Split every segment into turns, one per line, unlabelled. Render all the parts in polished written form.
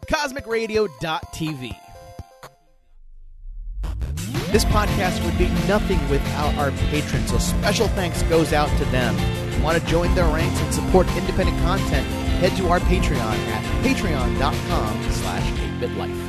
CosmicRadio.tv. This podcast would be nothing without our patrons, so special thanks goes out to them. If you want to join their ranks and support independent content, head to our Patreon at patreon.com/8bitlife.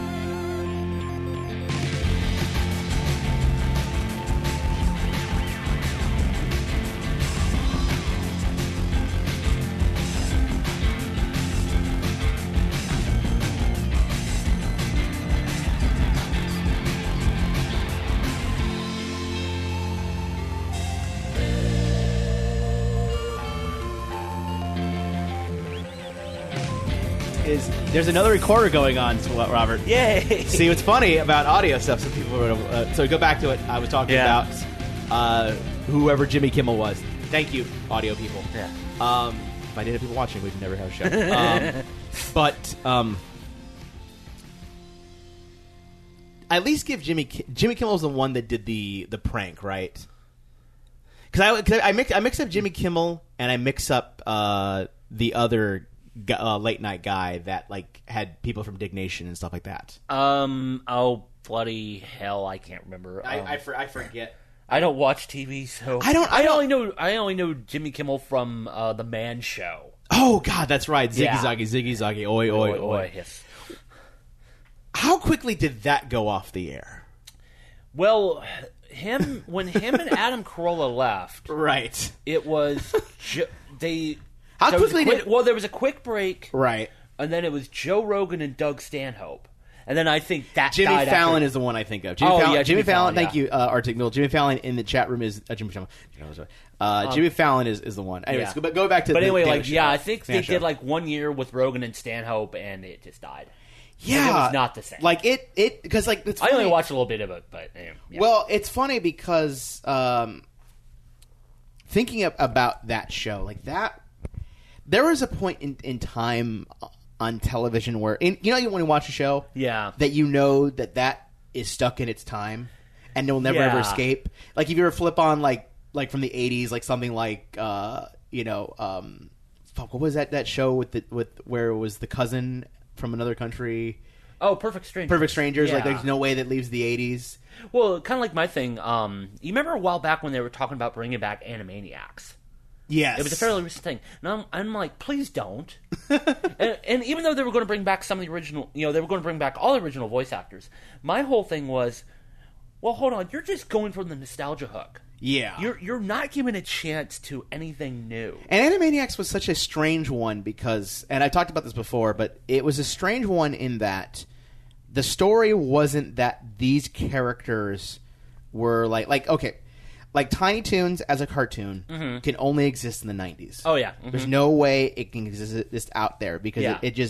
There's another recorder going on, Robert.
Yay!
See, what's funny about audio stuff, some people so go back to it. I was talking about whoever Jimmy Kimmel was. Thank you, audio people.
Yeah.
If I didn't have people watching, we'd never have a show. But at least give Jimmy Kimmel's the one that did the prank, right? Because I mix up Jimmy Kimmel and I mix up the other late night guy that like had people from Dig Nation and stuff like that.
Oh bloody hell! I can't remember.
I forget.
I don't watch TV, so I only know Jimmy Kimmel from the Man Show.
Oh God, that's right. Ziggy Zaggy, oi oi oi.
Yes.
How quickly did that go off the air?
Well, when him and Adam Carolla left,
right?
It was
How quickly
there was a quick break,
right?
And then it was Joe Rogan and Doug Stanhope, and then I think that
Jimmy Fallon is the one I think of. Jimmy Fallon. Thank you, Arctic Mill. Jimmy Fallon in the chat room is Jimmy Fallon. Jimmy Fallon is the one. Anyways, but go back to.
But anyway, I think they did like 1 year with Rogan and Stanhope, and it just died.
Yeah,
it was not the same.
Like it because like it's
I only watched a little bit of it, but yeah.
Well, it's funny because thinking about that show, like that. There was a point in time on television where, when you watch a show, that you know that is stuck in its time, and it will never ever escape. Like if you ever flip on like from the '80s, like something like what was that show with where it was the cousin from another country?
Oh, Perfect Strangers.
Perfect Strangers. Like there's no way that leaves the '80s.
Well, kind of like my thing. You remember a while back when they were talking about bringing back Animaniacs?
Yes.
It was a fairly recent thing. And I'm like, please don't. and even though they were going to bring back some of the original, they were going to bring back all the original voice actors, my whole thing was, well, hold on, you're just going for the nostalgia hook.
Yeah.
You're not giving a chance to anything new.
And Animaniacs was such a strange one because, and I talked about this before, but it was a strange one in that the story wasn't that these characters were like okay, like Tiny Toons as a cartoon can only exist in the 90s.
Oh yeah,
there's no way it can exist out there because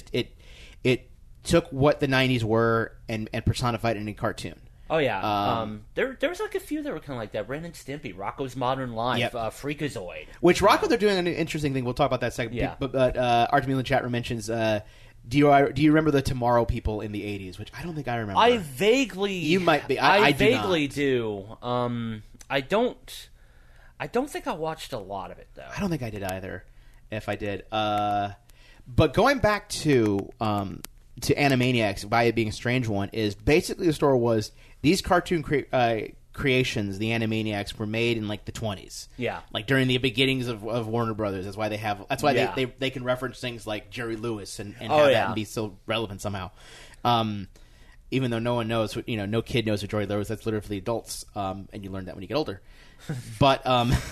it took what the 90s were and personified it in a cartoon.
Oh yeah, there was like a few that were kind of like that. Ren and Stimpy, Rocko's Modern Life, Freakazoid.
Which Rocko, they're doing an interesting thing. We'll talk about that second.
Yeah.
But Artemil in the chat room mentions. Do you remember the Tomorrow People in the 80s? Which I don't think I remember.
I vaguely.
You might be.
I
do
vaguely
not.
do. I don't think I watched a lot of it though.
I don't think I did either. If I did, but going back to Animaniacs, by it being a strange one, is basically the story was these cartoon creations, the Animaniacs, were made in like the 20s.
Yeah,
like during the beginnings of Warner Brothers. That's why they have. That's why they can reference things like Jerry Lewis and have that and be so relevant somehow. Even though no one knows, no kid knows who Jerry Lewis. That's literally for the adults, and you learn that when you get older. But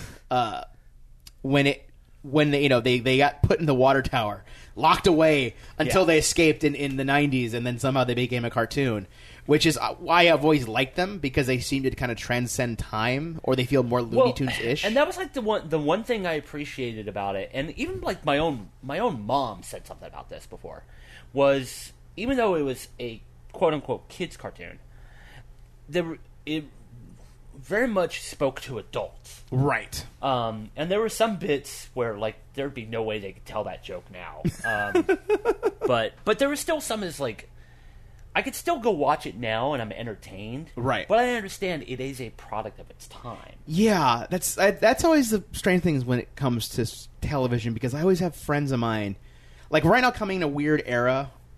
when they got put in the water tower, locked away until they escaped in the 90s, and then somehow they became a cartoon, which is why I've always liked them, because they seem to kind of transcend time, or they feel more Looney Tunes-ish.
And that was like the one thing I appreciated about it, and even like my own mom said something about this before, was even though it was a quote-unquote kids cartoon, it very much spoke to adults.
Right.
And there were some bits where, like, there'd be no way they could tell that joke now. But there was still some that's, like, I could still go watch it now and I'm entertained.
Right.
But I understand it is a product of its time.
Yeah, that's always the strange things when it comes to television, because I always have friends of mine, like right now coming in a weird era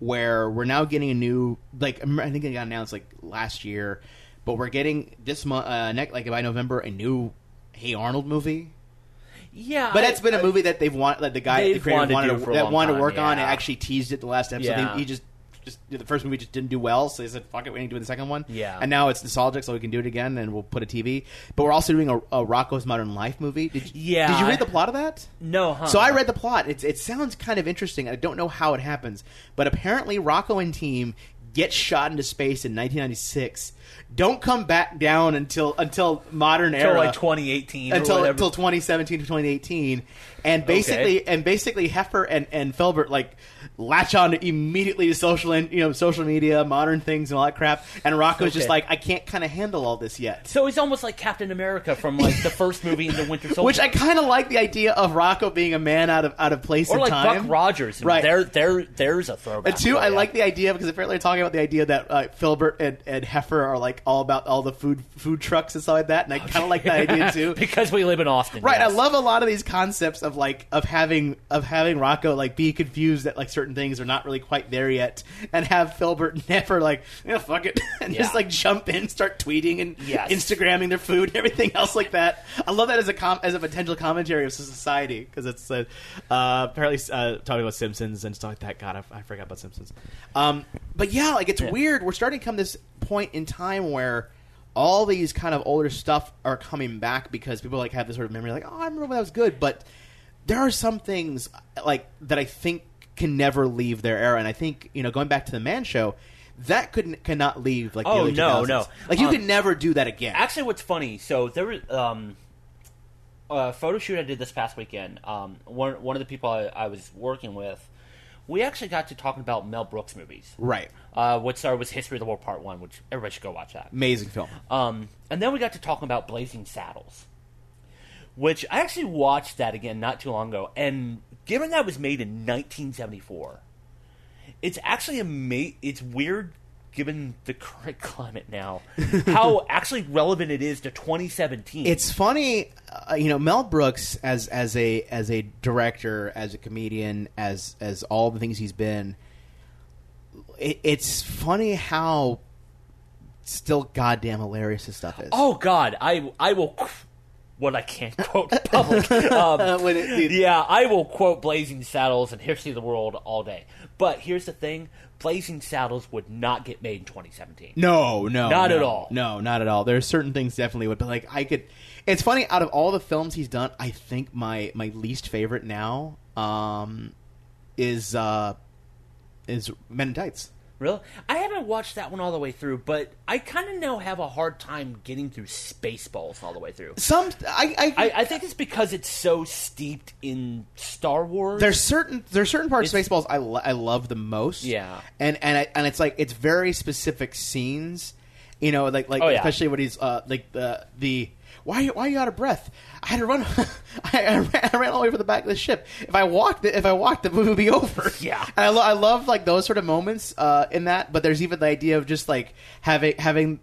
where we're now getting a new, like, I think it got announced like last year, but we're getting this month, like by November, a new Hey Arnold movie.
Yeah,
but that's been a movie that they've wanted, like the guy, the creator wanted to work on. And actually teased it the last episode.
Yeah.
He just the first movie just didn't do well, so they said, "Fuck it, we ain't doing the second one."
Yeah,
and now it's nostalgic, so we can do it again, and we'll put a TV. But we're also doing a Rocko's Modern Life movie. Did you read the plot of that?
No, huh?
So I read the plot. It sounds kind of interesting. I don't know how it happens, but apparently Rocko and team get shot into space in 1996. Don't come back down until modern era,
like 2018,
until 2017 to 2018, and basically Heifer and Filbert like latch on immediately to social media, modern things, and all that crap. And Rocco's just like, I can't kind of handle all this yet.
So he's almost like Captain America from like the first movie in the Winter Soldier,
which I kind of like the idea of Rocco being a man out of place
or
and
like
time.
Buck Rogers,
right?
There's a throwback.
And two, I like the idea because apparently they're talking about the idea that Filbert and Heifer are like all about all the food trucks and stuff like that, and I kind of like that idea too
because we live in Austin,
right?
Yes.
I love a lot of these concepts of having Rocco like be confused that like certain things are not really quite there yet, and have Filbert and Heifer like, yeah, fuck it, and just like jump in, start tweeting and Instagramming their food and everything else like that. I love that as a potential commentary of society because it's apparently talking about Simpsons and stuff like that. God, I forgot about Simpsons. But yeah, like it's weird. We're starting to come this point in time where all these kind of older stuff are coming back because people like have this sort of memory, like, oh, I remember when that was good. But there are some things like that I think can never leave their era, and I think going back to the Man Show, that cannot leave like the early 2000s.
No,
like you could never do that again.
Actually, what's funny? So there was a photo shoot I did this past weekend. One of the people I was working with, we actually got to talking about Mel Brooks movies.
Right.
What started was History of the World Part 1, which everybody should go watch that.
Amazing film.
And then we got to talking about Blazing Saddles, which I actually watched that again not too long ago. And given that was made in 1974, it's actually it's weird given the current climate now, how actually relevant it is to 2017.
It's funny, Mel Brooks as a director, as a comedian, as all the things he's been. It's funny how still goddamn hilarious his stuff is.
Oh God, I will. What I can't quote in public. I will quote Blazing Saddles and History of the World all day. But here's the thing. Blazing Saddles would not get made in 2017.
No. Not
at all.
No, not at all. There's certain things definitely would, but like it's funny, out of all the films he's done, I think my least favorite now is Men in Tights.
Really? I haven't watched that one all the way through, but I kind of now have a hard time getting through Spaceballs all the way through. I think it's because it's so steeped in Star Wars.
There's certain parts of Spaceballs I love the most.
Yeah,
and it's like it's very specific scenes, especially when he's like the. Why are you out of breath? I had to run. I ran all the way from the back of the ship. If I walked, the movie would be over.
Yeah,
and I love like those sort of moments in that. But there's even the idea of just like having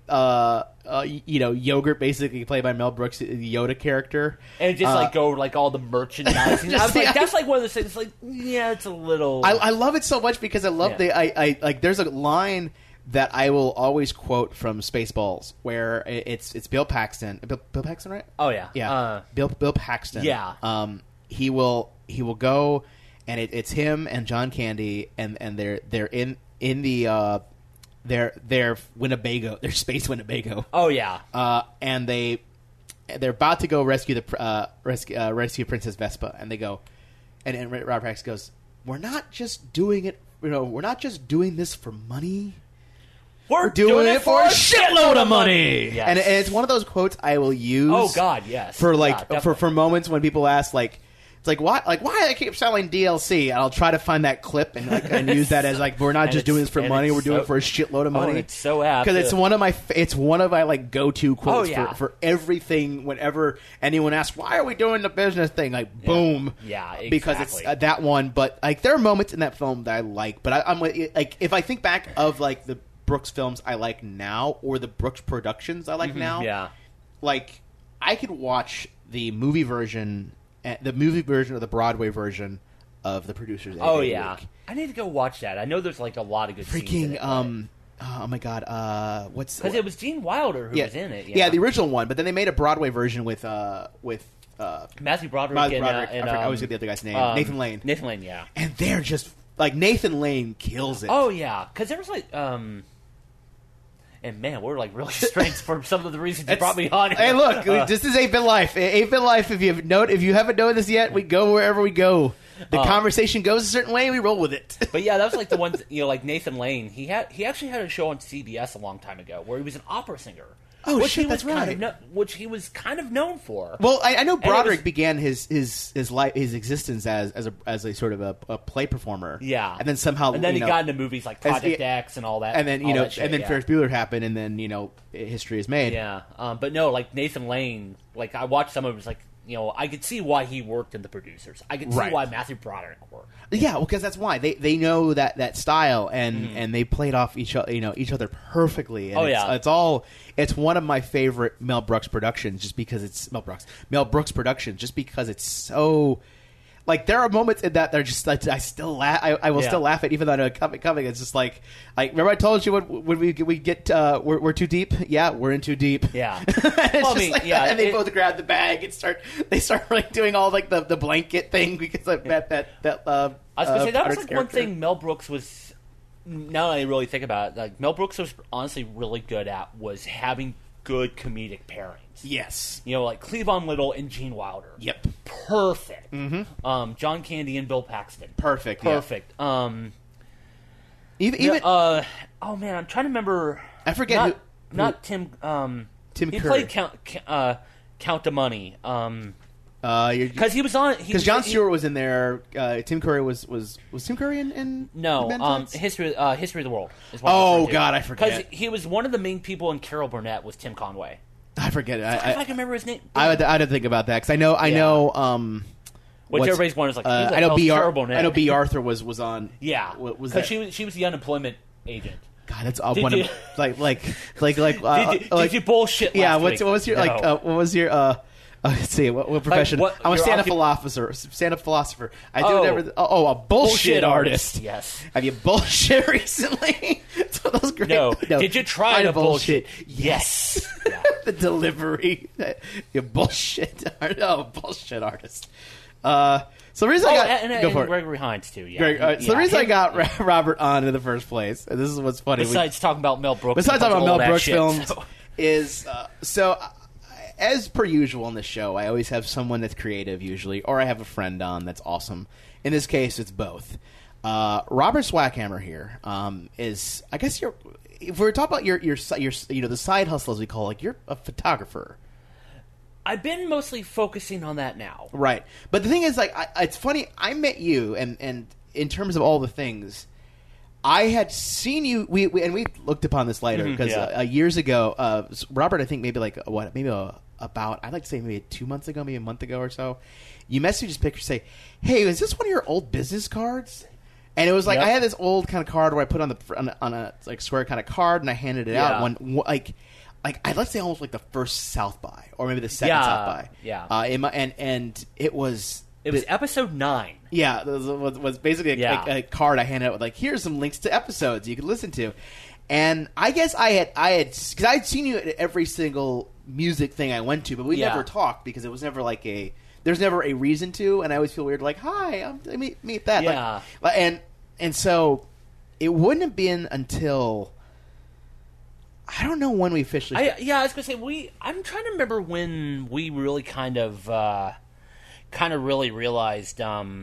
Yogurt basically played by Mel Brooks, the Yoda character,
and just like go like all the merchandising. I was like, that's like one of those things. Like, yeah, it's a little.
I love it so much because I love I like. There's a line that I will always quote from Spaceballs, where it's Bill Paxton. Bill Paxton, right?
Oh yeah,
yeah. Bill Paxton.
Yeah.
He will go, and it's him and John Candy, and they're in the their Winnebago, their space Winnebago.
Oh yeah.
And they're about to go rescue rescue Princess Vespa, and they go, and Robert Paxton goes, "We're not just doing it. We're not just doing this for money." We're doing it for a shitload of money.
Yes.
And it's one of those quotes I will use.
Oh God, yes.
For for moments when people ask why I keep selling DLC, and I'll try to find that clip and use that as like, we're not just doing this for money, we're doing it for a shitload of money.
Oh, it's so apt
because it's one of my like go-to quotes for everything. Whenever anyone asks, why are we doing the business thing, like boom,
exactly.
Because it's that one. But like there are moments in that film that I like, but I'm like, if I think back of like the Brooks films I like now, or the Brooks productions I like now, like I could watch the movie version or the Broadway version of the producers.
Oh yeah, week. I need to go watch that. I know there's like a lot of good
freaking
scenes in it,
oh my god,
because it was Gene Wilder who was in it.
Yeah, the original one, but then they made a Broadway version with
Matthew Broderick and
I always get the other guy's name, Nathan Lane.
Nathan Lane, yeah,
and they're just like Nathan Lane kills it.
Oh yeah, because there was like and man, we're like really strange for some of the reasons you brought me on.
Hey, look, this is 8-Bit Life. 8-Bit Life. If you haven't known this yet, we go wherever we go. The conversation goes a certain way, we roll with it.
But yeah, that was like the ones, like Nathan Lane. He actually had a show on CBS a long time ago where he was an opera singer.
Oh shit, that's right.
Which he was kind of known for.
Well, I know Broderick began his existence as a sort of a play performer.
Yeah,
and then somehow
he got into movies like Project X and all that.
And then Ferris Bueller happened, and then history is made.
Yeah, but no, like Nathan Lane. Like I watched some of it. Was like I could see why he worked in the producers. I could see why Matthew Broderick worked.
Yeah, well, because that's why they know that style and they played off each other perfectly. And it's one of my favorite Mel Brooks productions, just because it's Mel Brooks productions, just because it's so. Like there are moments in that they're just I still laugh. I will still laugh at, even though I know it's coming. It's just like remember I told you when we get we're too deep. Yeah, we're in too deep.
Yeah,
and they both grab the bag and start like doing all like the blanket thing because like that.
I was gonna say that was like one thing Mel Brooks was. Now that I really think about it, like Mel Brooks was honestly really good at was having good comedic pairings.
Yes.
Like Cleavon Little and Gene Wilder.
Yep.
Perfect.
Mm-hmm.
John Candy and Bill Paxton.
Perfect.
Yeah.
Even
oh man, I'm trying to remember.
I forget
not Tim.
Tim
he
Curry.
played Count of Money.
Because
he was on.
Because Jon Stewart was in there. Tim Curry was Tim Curry in
No, History of the World. Is what
oh God, I forget.
Because he was one of the main people in Carol Burnett was Tim Conway.
I forget.
I can remember his name.
I had to think about that because I know.
Which everybody's wondering is like,
I know B. Arthur was on.
Yeah, because she was the unemployment agent.
God, that's one of
did you bullshit?
Yeah,
what
was your what was your let's see, what profession? I'm a stand-up philosopher. I do whatever. A bullshit artist.
Yes.
Have you bullshit recently? So those great.
No. Did you try to bullshit?
Yes. Yeah. The delivery. You bullshit. Bullshit artist. So the reason I got go for it.
Gregory Hines too. Yeah.
So the reason I got Robert on in the first place, and this is what's funny.
Besides talking about Mel Brooks.
Besides talking about Mel Brooks films, is as per usual on this show, I always have someone that's creative, usually, or I have a friend on that's awesome. In this case, it's both. Robert Swackhammer here is, I guess, if we're talking about your the side hustle, as we call it, you're a photographer.
I've been mostly focusing on that now,
right? But the thing is, like, it's funny. I met you, and in terms of all the things, I had seen you. We looked upon this later because years ago, Robert, I think maybe about I'd like to say maybe 2 months ago, maybe a month ago or so, you messaged this picture, say, "Hey, is this one of your old business cards?" And it was like I had this old kind of card where I put on a like square kind of card, and I handed it out one like I'd like to say almost like the first South by, or maybe the second South by.
Yeah.
And it was.
It was episode 9.
Yeah, it was basically a card I handed out with like, here's some links to episodes you could listen to. And I guess I had because I'd seen you at every single music thing I went to, but we never talked because it was never like there's never a reason to, and I always feel weird like, hi, meet that.
Yeah.
And so it wouldn't have been until I don't know when we officially.
I was gonna say I'm trying to remember when we really kind of really realized.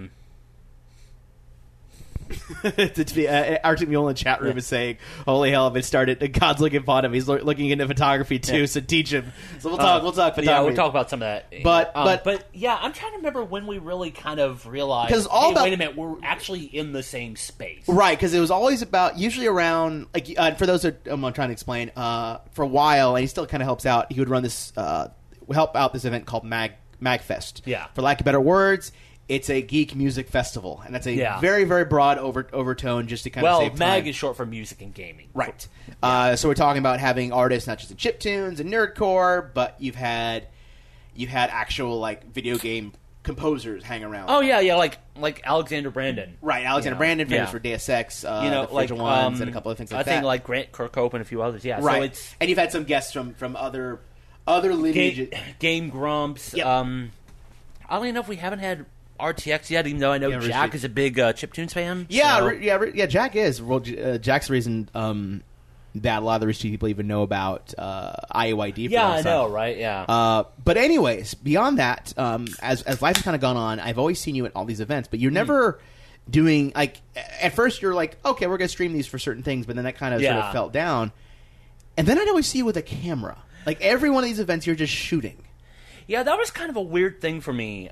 Arctic Mule in the chat room is saying, "Holy hell! If it started, God's looking upon him. He's looking into photography too. So teach him." So we'll talk photography.
Yeah, we'll talk about some of that.
But
yeah, I'm trying to remember when we really kind of realized. Because wait a minute, we're actually in the same space,
right? Because it was always usually around like for those that I'm trying to explain. For a while, and he still kind of helps out. He would run this help out this event called MagFest.
Yeah,
for lack of better words. It's a geek music festival, and that's a very, very broad overtone just to kind of save time.
MAG is short for music and gaming.
Right. So we're talking about having artists not just in chiptunes and nerdcore, but you've had actual like video game composers hang around.
Oh yeah, like Alexander Brandon.
Right, Alexander Brandon, famous for Deus Ex, the Fragile Ones, and a couple of things like that.
I think like Grant Kirkhope and a few others. Yeah,
right.
So
and you've had some guests from other lineages.
Game Grumps.
Yep.
Oddly enough, we haven't had RTX yet, even though I know Jack is a big Chiptunes fan.
Yeah, so. Yeah. Jack is. Well, Jack's the reason that a lot of the Rooster Teeth people even know about IOID.
Yeah, I know, right? Yeah.
But anyways, beyond that, as life has kind of gone on, I've always seen you at all these events, but you're never doing like. At first, you're like, okay, we're going to stream these for certain things, but then that kind of sort of fell down. And then I'd always see you with a camera. Like every one of these events, you're just shooting. Yeah,
that was kind of a weird thing for me.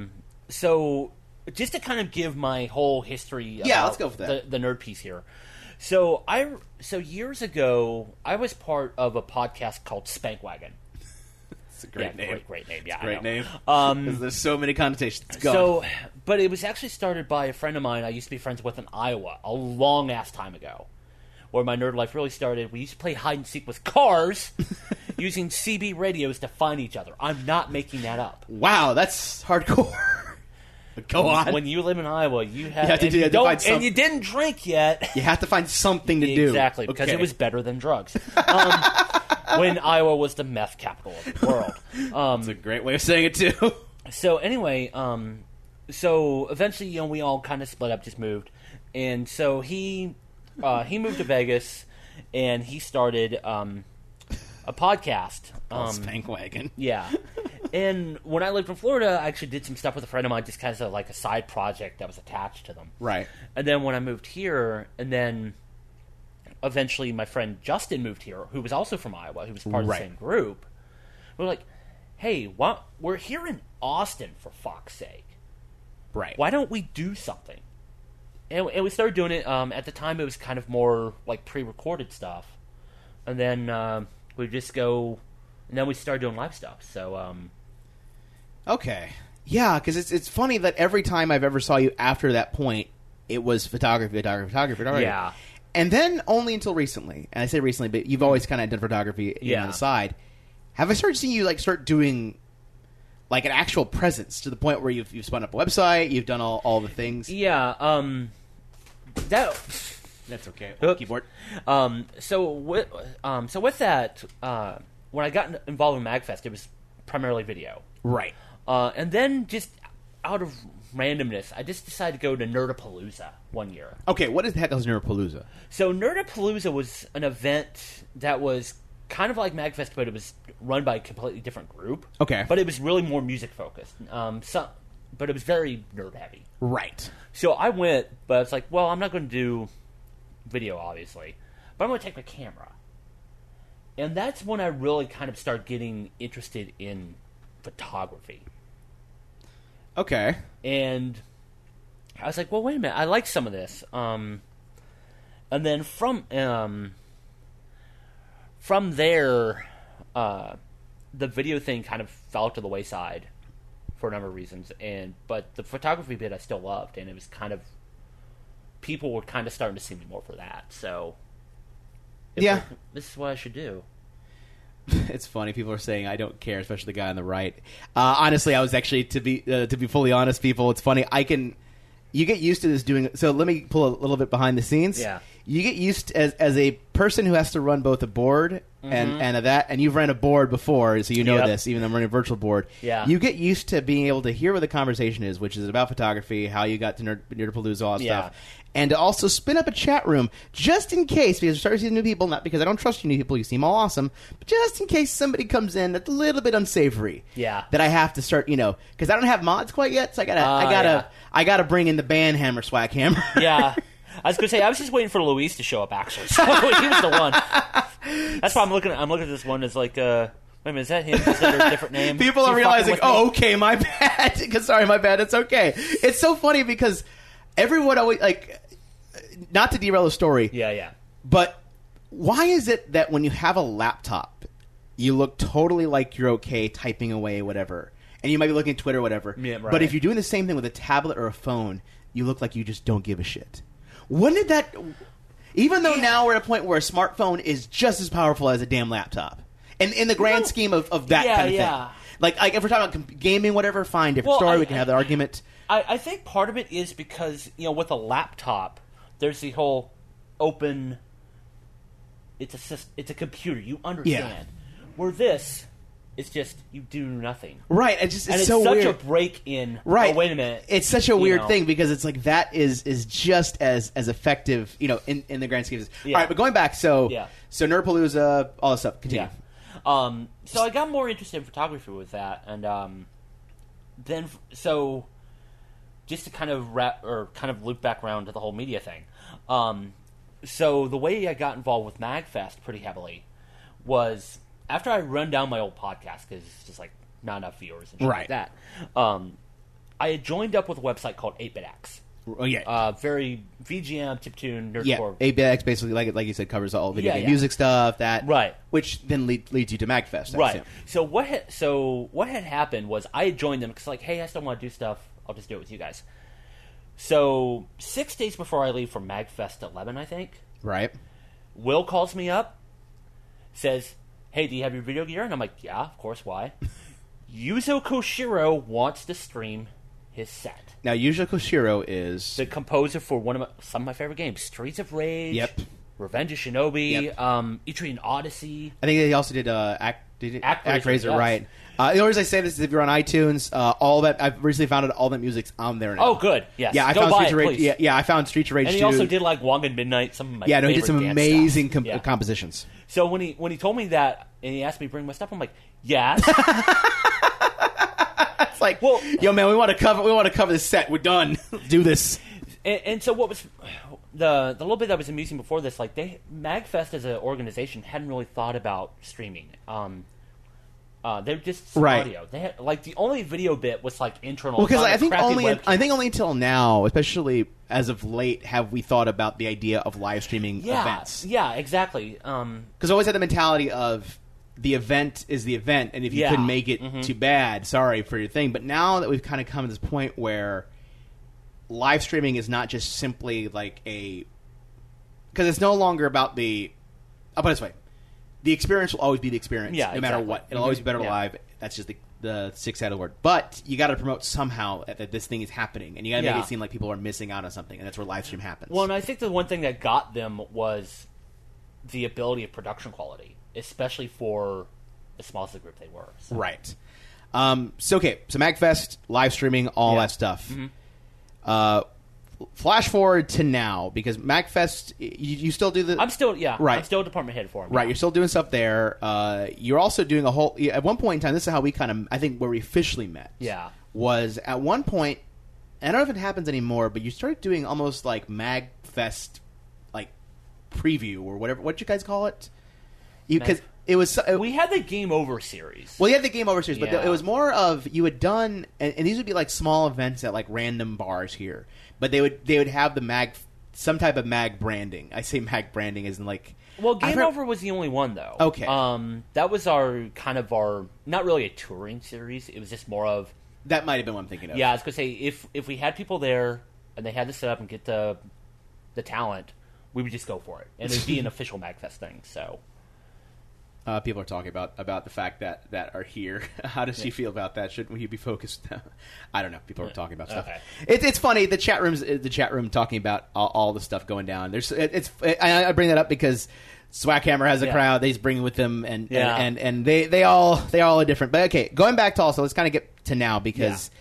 So just to kind of give my whole history.
Let's go for that.
The nerd piece here. So years ago, I was part of a podcast called Spankwagon.
It's a great name.
Great name. Yeah,
great name. There's so many connotations.
But it was actually started by a friend of mine I used to be friends with in Iowa a long ass time ago, where my nerd life really started. We used to play hide and seek with cars, using CB radios to find each other. I'm not making that up.
Wow, that's hardcore. Go on.
When you live in Iowa, you have to find something. And you didn't drink yet.
You have to find something to do.
Exactly, because it was better than drugs. When Iowa was the meth capital of the world.
That's a great way of saying it, too.
So anyway, so eventually, we all kind of split up, just moved. And so he moved to Vegas, and he started a podcast.
Spankwagon.
Yeah. And when I lived in Florida, I actually did some stuff with a friend of mine, just kind of like a side project that was attached to them.
Right.
And then when I moved here, and then eventually my friend Justin moved here, who was also from Iowa, who was part of the same group. We're like, hey, we're here in Austin, for fuck's sake.
Right.
Why don't we do something? And we started doing it. At the time, it was kind of more like pre-recorded stuff. And then we just go... And then we started doing live stuff. So,
okay. Yeah, because it's funny that every time I've ever saw you after that point, it was photography.
Yeah.
And then only until recently, and I say recently, but you've always kind of done photography on the side. Have I started seeing you start doing like an actual presence to the point where you've spun up a website, you've done all the things?
Yeah.
That's okay.
Keyboard. So with that, when I got involved in MagFest, it was primarily video.
Right.
And then just out of randomness, I just decided to go to Nerdapalooza one year.
Okay, what the heck is Nerdapalooza?
So Nerdapalooza was an event that was kind of like MagFest, but it was run by a completely different group.
Okay.
But it was really more music focused. But it was very nerd heavy.
Right.
So I went, but I was like, well, I'm not going to do video, obviously, but I'm going to take my camera. And that's when I really kind of started getting interested in photography.
Okay.
And I was like, well, wait a minute. I like some of this. And then from there, the video thing kind of fell to the wayside for a number of reasons. But the photography bit I still loved. And it was kind of... People were kind of starting to see me more for that. So...
Yeah.
This is what I should do.
It's funny. People are saying I don't care, especially the guy on the right. Honestly, I was actually to be fully honest, people. It's funny. You get used to this doing. So let me pull a little bit behind the scenes.
Yeah.
You get used to, as a person who has to run both a board and you've ran a board before, so you know this. Even though I'm running a virtual board.
Yeah.
You get used to being able to hear what the conversation is, which is about photography, how you got to Nerdapalooza, all that stuff. And to also spin up a chat room just in case, because we're starting to see new people, not because I don't trust you new people, you seem all awesome, but just in case somebody comes in that's a little bit unsavory.
Yeah.
That I have to start, because I don't have mods quite yet, so I gotta bring in the band hammer, swag hammer.
Yeah. I was gonna say I was just waiting for Luis to show up actually. So he was the one. That's why I'm looking at this one as like wait a minute, is that him? Is that a different name?
People are realizing, okay, my bad. Sorry, my bad. It's okay. It's so funny because everyone always not to derail the story.
Yeah.
But why is it that when you have a laptop, you look totally like you're okay typing away whatever, and you might be looking at Twitter or whatever.
Yeah, right.
But if you're doing the same thing with a tablet or a phone, you look like you just don't give a shit. When did that? Even though now we're at a point where a smartphone is just as powerful as a damn laptop, and in the grand scheme of that kind of thing. Like if we're talking about gaming, whatever, fine, different story. We can have the argument.
I think part of it is because, with a laptop, there's the whole open. It's a computer. You understand. Yeah. Where this, it's just you do nothing.
Right. It's
such
weird.
a break in.
Right.
Oh, wait a minute.
It's such a weird thing because it's like that is just as effective, in the grand scheme of this. Yeah. All right, but going back, so Nerdpalooza, all this stuff. Continue.
Yeah. So I got more interested in photography with that, and then just to kind of loop back around to the whole media thing. So the way I got involved with MagFest pretty heavily was after I run down my old podcast because it's just like not enough viewers and shit like that. I had joined up with a website called 8BitX.
Oh yeah,
very VGM, chiptune, nerdcore.
Yeah, 8BitX basically, like you said, covers all video game music stuff.
Right,
which then leads you to MagFest.
Right. So what had happened was I had joined them because hey, I still want to do stuff. I'll just do it with you guys. So 6 days before I leave for MagFest 11, I think.
Right.
Will calls me up, says, "Hey, do you have your video gear?" And I'm like, "Yeah, of course. Why?" Yuzo Koshiro wants to stream his set.
Now, Yuzo Koshiro is
the composer for some of my favorite games: Streets of Rage,
yep,
Revenge of Shinobi, Etrian Odyssey.
I think he also did ActRaiser, right? The only reason I say this is if you're on iTunes, all that I've recently found out, all that music's on there now.
Oh, good. Yes.
Yeah, I found Streets of Rage. Yeah, I found Streets of Rage.
And he also did like Wong and Midnight. Some of my
he did some amazing
stuff.
compositions.
So when he told me that and he asked me to bring my stuff, I'm like, yes.
It's like, well, yo, man, we want to cover this set. We're done. Do this.
And so what was the little bit that was amusing before this? Like MagFest as an organization hadn't really thought about streaming. They're just audio. They had, the only video bit was internal.
Well, because I think only until now, especially as of late, have we thought about the idea of live streaming events.
Yeah, exactly.
Because I always had the mentality of the event is the event, and if you couldn't make it, too bad. Sorry for your thing. But now that we've kind of come to this point where live streaming is not just simply because it's no longer about the. I'll put it this way. The experience will always be the experience, no matter what. It'll always be better live. That's just the six-headed word. But you got to promote somehow that this thing is happening, and you got to make it seem like people are missing out on something, and that's where live stream happens.
Well, and I think the one thing that got them was the ability of production quality, especially for as small as the group they were. So.
Right. So MagFest, live streaming, all that stuff. Mm-hmm. Flash forward to now, because MagFest, you still do the...
I'm still,
right.
I'm still a department head for them.
Right, you're still doing stuff there. You're also doing a whole... At one point in time, this is how we kind of... I think where we officially met.
Yeah.
Was at one point, I don't know if it happens anymore, but you started doing almost like MagFest, preview or whatever. What did you guys call it? Because it was...
we had the Game Over series.
Well, you had the Game Over series, but it was more of... You had done... And these would be small events at random bars here. But they would have the some type of mag branding. I say mag branding isn't
Well, Game Over was the only one though.
Okay.
That was our not really a touring series. It was just more of
that might have been what I'm thinking of.
Yeah, I was gonna say if we had people there and they had to set up and get the talent, we would just go for it, and it'd be an official MagFest thing. So.
People are talking about the fact that are here. How does she feel about that? Shouldn't we be focused? I don't know. People are talking about stuff.
Okay.
It's funny. The chat room talking about all the stuff going down. I bring that up because Swackhammer has a crowd. He's bringing with them, and they all are different. But okay, going back to let's kind of get to now because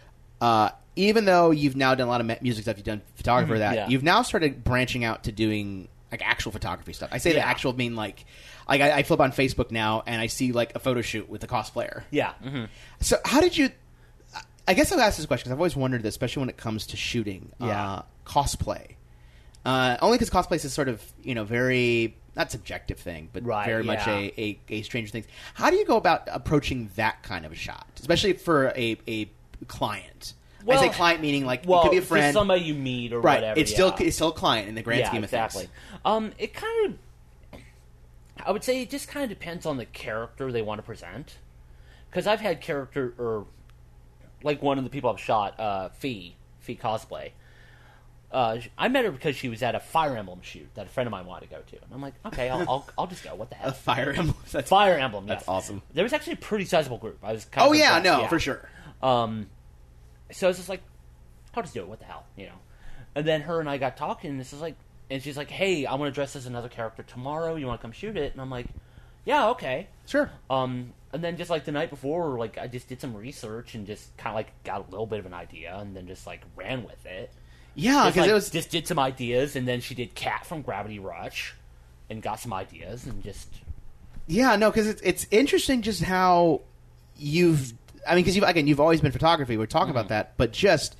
even though you've now done a lot of music stuff, you've done photography you've now started branching out to doing actual photography stuff. I say the actual mean I flip on Facebook now and I see a photo shoot with a cosplayer.
Yeah. Mm-hmm.
So how did you? I guess I've asked this question because I've always wondered this, especially when it comes to shooting cosplay. Only because cosplay is sort of very not subjective thing, but very much a Stranger Things. How do you go about approaching that kind of a shot, especially for a client? Well, I say client meaning it could be a friend,
somebody you meet or whatever.
It's still a client in the grand scheme of things.
Exactly. It kind of. I would say it just kind of depends on the character they want to present. Because I've had character, or one of the people I've shot, Fee Cosplay. I met her because she was at a Fire Emblem shoot that a friend of mine wanted to go to. And I'm like, okay, I'll just go. What the hell?
A Fire Emblem?
Fire Emblem, yes.
That's awesome.
There was actually a pretty sizable group. I was kind of impressed,
for sure.
So I was just like, I'll just do it. What the hell? And then her and I got talking, and and she's like, hey, I want to dress as another character tomorrow. You want to come shoot it? And I'm like, yeah, okay.
Sure.
And then just, the night before, I just did some research and just kind of, got a little bit of an idea and then just, ran with it.
Yeah, because it was...
Just did some ideas, and then she did Kat from Gravity Rush and got some ideas and just...
Yeah, no, because it's interesting just how you've... I mean, because you've always been photography. We're talking about that, but just,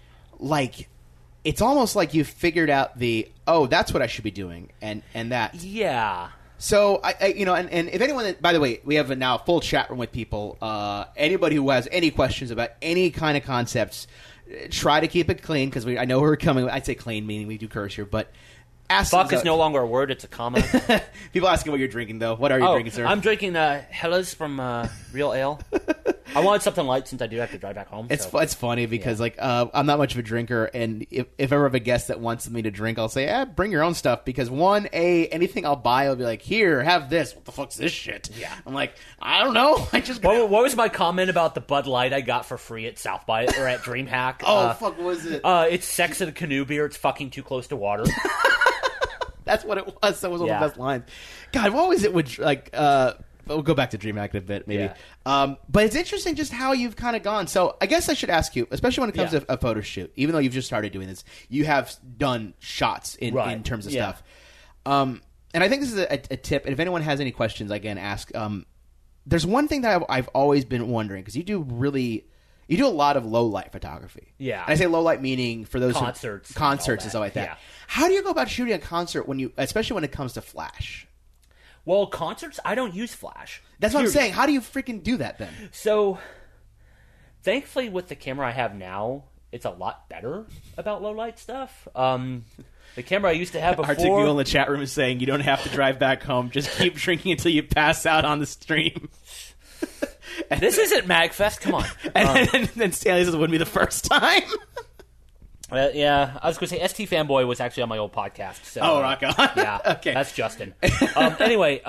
it's almost like you've figured out that's what I should be doing, and that.
Yeah.
So, and if anyone, by the way, we have now a full chat room with people. Anybody who has any questions about any kind of concepts, try to keep it clean, because I know we're coming. I'd say clean, meaning we do curse here, but
fuck is no longer a word; it's a comma.
People asking what you're drinking, though. What are you drinking, sir?
I'm drinking Hellas from Real Ale. I wanted something light since I do have to drive back home.
It's funny because I'm not much of a drinker, and if I ever have a guest that wants me to drink, I'll say, bring your own stuff, because anything I'll buy, I'll be like, here, have this. What the fuck's this shit?
Yeah.
I'm like, I don't know.
What was my comment about the Bud Light I got for free at South by or at DreamHack?
Fuck, what was it?
It's sex in a canoe beer. It's fucking too close to water.
That's what it was. That was one of the best lines. God, what was it with we'll go back to DreamHack in a bit, maybe.
Yeah.
But it's interesting just how you've kind of gone. So I guess I should ask you, especially when it comes to a photo shoot, even though you've just started doing this, you have done shots in terms of stuff. And I think this is a tip, and if anyone has any questions, again, ask. There's one thing that I've always been wondering, because you do a lot of low light photography.
Yeah.
And I say low light meaning for those
concerts
and stuff like that.
Yeah.
How do you go about shooting a concert especially when it comes to flash?
Well, concerts, I don't use flash.
That's what I'm saying. How do you freaking do that then?
So, thankfully, with the camera I have now, it's a lot better about low light stuff. The camera I used to have before...
Arctic Mule in the chat room is saying you don't have to drive back home. Just keep drinking until you pass out on the stream.
This isn't MagFest. Come on.
And then Stanley says it wouldn't be the first time.
Yeah, I was going to say ST Fanboy was actually on my old podcast. So,
rock on.
Yeah,
okay.
That's Justin. Anyway,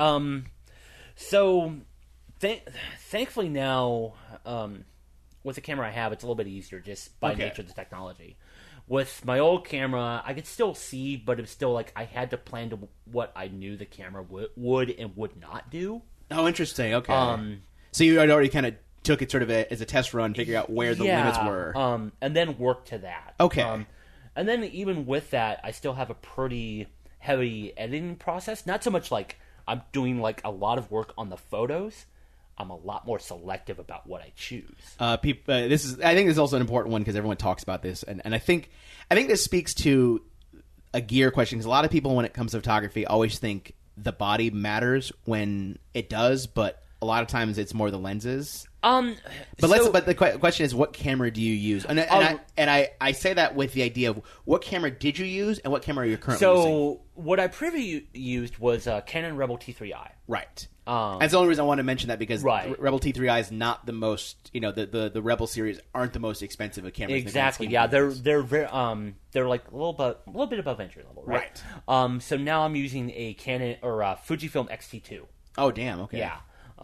so thankfully now, with the camera I have, it's a little bit easier just by nature of the technology. With my old camera, I could still see, but it was still I had to plan to what I knew the camera would and would not do.
Oh, interesting. Okay. So you had already kind of took it sort of as a test run, figure out where the limits were.
And then work to that.
Okay.
And then even with that, I still have a pretty heavy editing process. Not so much I'm doing a lot of work on the photos. I'm a lot more selective about what I choose.
I think this is also an important one because everyone talks about this, and I think this speaks to a gear question, because a lot of people, when it comes to photography, always think the body matters when it does, but a lot of times it's more the lenses. But the question is, what camera do you use? And I say that with the idea of what camera did you use and what camera are you currently using?
So what I previously used was Canon Rebel T3i.
Right. That's the only reason I wanted to mention that, because Rebel T3i is not the most, the Rebel series aren't the most expensive of cameras.
Exactly. Yeah, they're very they're a little bit above entry level, right? So now I'm using a Canon or Fujifilm X-T2.
Oh, damn. Okay.
Yeah.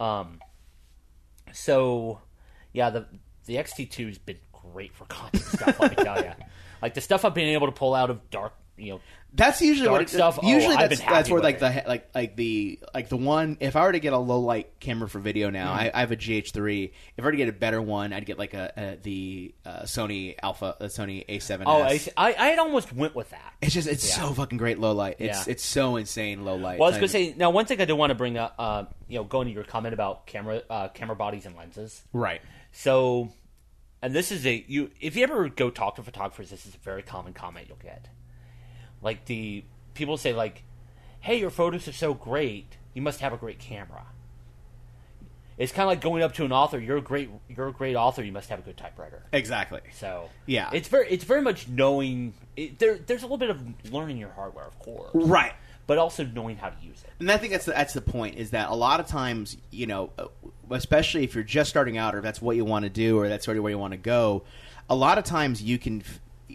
So, yeah, the X-T2 has been great for content stuff, let me tell you. The stuff I've been able to pull out of dark,
that's usually what
stuff.
Usually that's where the one. If I were to get a low light camera for video now, I have a GH3. If I were to get a better one, I'd get the Sony Alpha, Sony A7S.
Oh, I almost went with that.
It's so fucking great low light. It's so insane low light.
Well, I was going to say, now one thing I do want to bring up, going to your comment about camera bodies and lenses.
Right.
So, and this is if you ever go talk to photographers, this is a very common comment you'll get. The people say hey, your photos are so great, you must have a great camera. It's kind of like going up to an author, you're a great author, you must have a good typewriter.
Exactly.
So
yeah,
it's very much knowing. There's a little bit of learning your hardware, of course,
right,
but also knowing how to use it.
And I think that's the point, is that a lot of times, especially if you're just starting out, or if that's what you want to do, or that's sort of where you want to go, a lot of times you can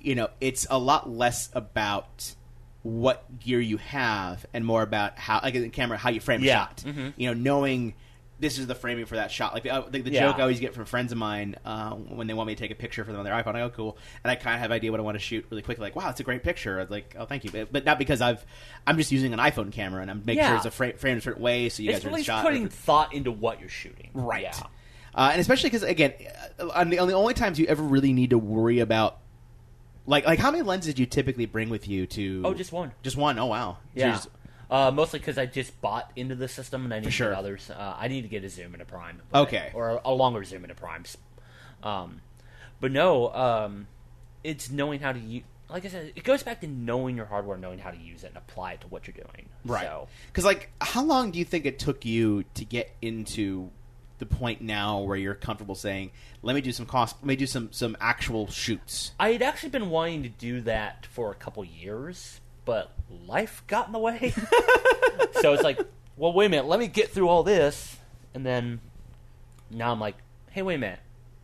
it's a lot less about what gear you have and more about how, like in the camera, how you frame a shot. Mm-hmm. Knowing this is the framing for that shot. Like the joke I always get from friends of mine when they want me to take a picture for them on their iPhone. I go, cool, and I kind of have an idea what I want to shoot really quickly. Like, wow, it's a great picture. I was like, oh, thank you, but not because I'm just using an iPhone camera and I'm making sure it's a framed a certain way so you guys are in the shot.
It's really putting thought into what you're shooting,
right?
Yeah.
And especially because again, on the only times you ever really need to worry about. Like how many lenses did you typically bring with you to?
Oh, just one.
Just one. Oh, wow.
Yeah. Mostly because I just bought into the system and I need to get others. I need to get a zoom and a prime.
Okay.
Or a longer zoom and a prime. But no, it's knowing how to use. Like I said, it goes back to knowing your hardware, knowing how to use it, and apply it to what you're doing.
Right. Because how long do you think it took you to get into the point now where you're comfortable saying, let me do some actual shoots?
I had actually been wanting to do that for a couple years, but life got in the way. So it's like, well, wait a minute, let me get through all this, and then now I'm like, hey, wait a minute,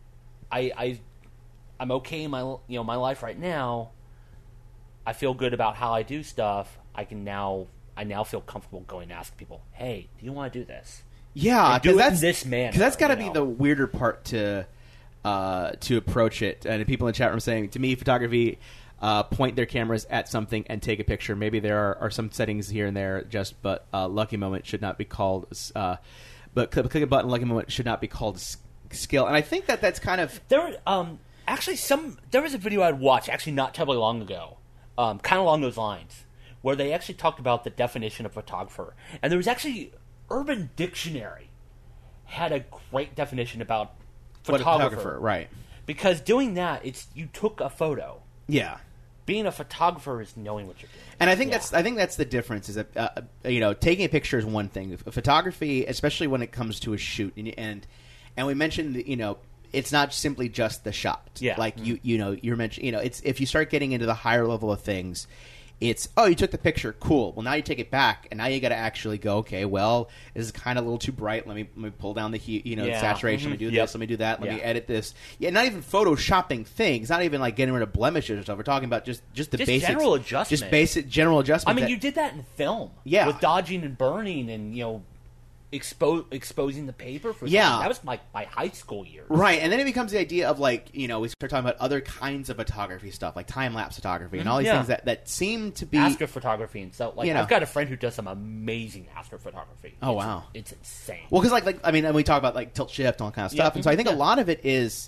I'm okay in my life right now. I feel good about how I do stuff. I now feel comfortable going to ask people, hey, do you want to do this?
Yeah,
do it in this manner.
Because that's got to be the weirder part to approach it. And people in the chat room saying, to me, photography, point their cameras at something and take a picture. Maybe there are some settings here and there, but lucky moment should not be called. But click a button, lucky moment should not be called skill. And I think that's kind of
there. Actually, there was a video I'd watched actually not terribly long ago, kind of along those lines, where they actually talked about the definition of photographer, and there was actually. Urban Dictionary had a great definition about photographer,
right?
Because doing that, you took a photo.
Yeah,
being a photographer is knowing what you're doing,
and I think that's the difference. Is that taking a picture is one thing. Photography, especially when it comes to a shoot, and we mentioned it's not simply just the shot.
Yeah,
like you're mentioning it's if you start getting into the higher level of things. It's, you took the picture, cool. Well, now you take it back, and now you got to actually go, okay, well, this is kind of a little too bright. Let me pull down the heat, saturation. Let me do this. Let me do that. Let me edit this. Yeah, not even photoshopping things. Not even like getting rid of blemishes or stuff. We're talking about just the basics.
General adjustment.
Just basic general adjustment.
I mean, you did that in film.
Yeah.
With dodging and burning and, exposing the paper for something. That was my high school years.
Right, and then it becomes the idea of we start talking about other kinds of photography stuff, like time-lapse photography and all these things that seem to be...
Astrophotography and stuff. I've got a friend who does some amazing astrophotography.
Oh, wow.
It's insane.
Well, because and we talk about tilt shift and all that kind of stuff, and so I think a lot of it is...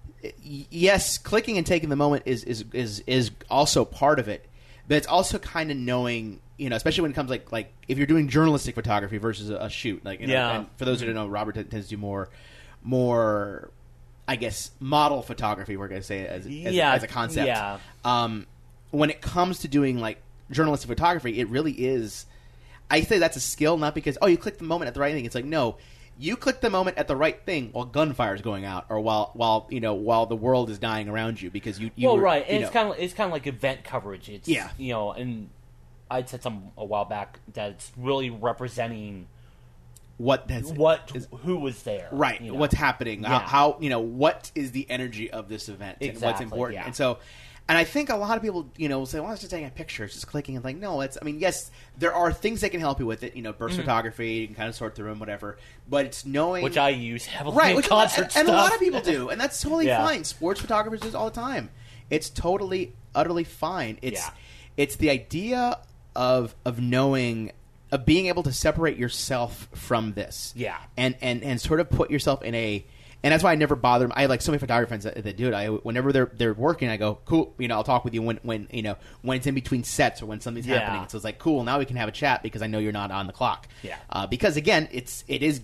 Yes, clicking and taking the moment is also part of it, but it's also kind of knowing... especially when it comes like if you're doing journalistic photography versus a shoot, and for those who don't know, Robert tends to do more, I guess, model photography. We're going to say as a concept.
Yeah.
When it comes to doing journalistic photography, it really is. I say that's a skill, not because you click the moment at the right thing. It's like no. You click the moment at the right thing while gunfire is going out, or while the world is dying around you because you.
Right, and it's kind of like event coverage. It's and. I'd said a while back that it's really representing who was there,
right? What's happening? How what is the energy of this event and what's important? And so, and I think a lot of people will say, "Well, it's just taking a picture, it's just clicking." And no, it's. I mean, yes, there are things that can help you with it. Burst photography, you can kind of sort through them, whatever. But it's knowing
which I use heavily in concert stuff,
and a lot of people do, and that's totally fine. Sports photographers do this all the time. It's totally, utterly fine. It's the idea of knowing, of being able to separate yourself from this, and sort of put yourself in a, and that's why I never bother them. I have so many photographer friends that do it. Whenever they're working, I go, cool, I'll talk with you when it's in between sets or when something's happening. So it's like, cool, now we can have a chat because I know you're not on the clock. Because again, it is